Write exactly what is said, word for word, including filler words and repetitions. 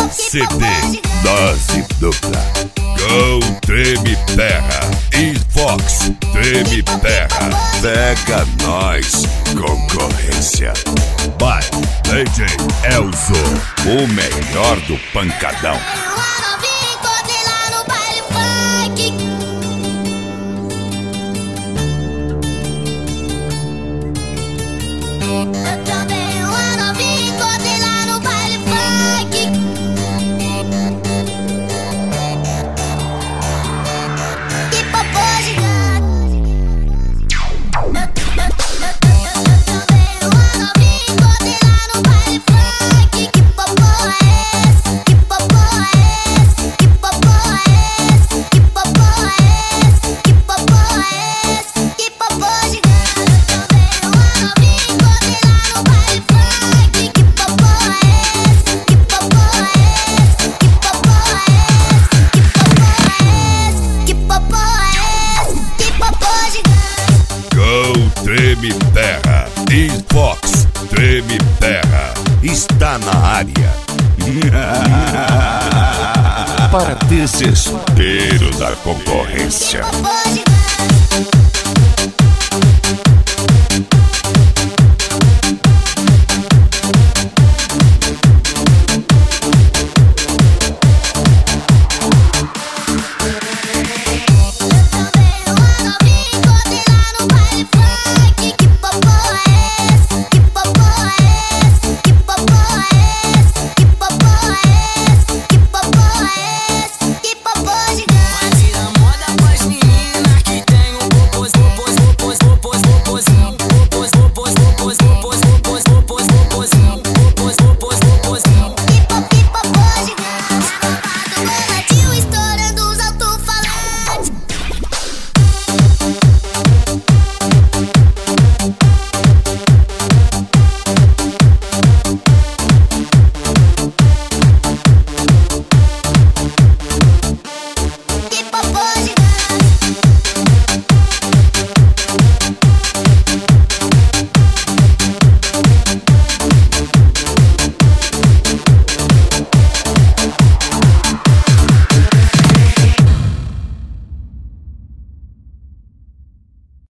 C D, dose dupla. Go, treme terra. E Fox, treme terra. Pega nós, concorrência. By D J Elzo, o melhor do pancadão. Treme terra e Fox, treme terra, está na área. Para desespero da concorrência.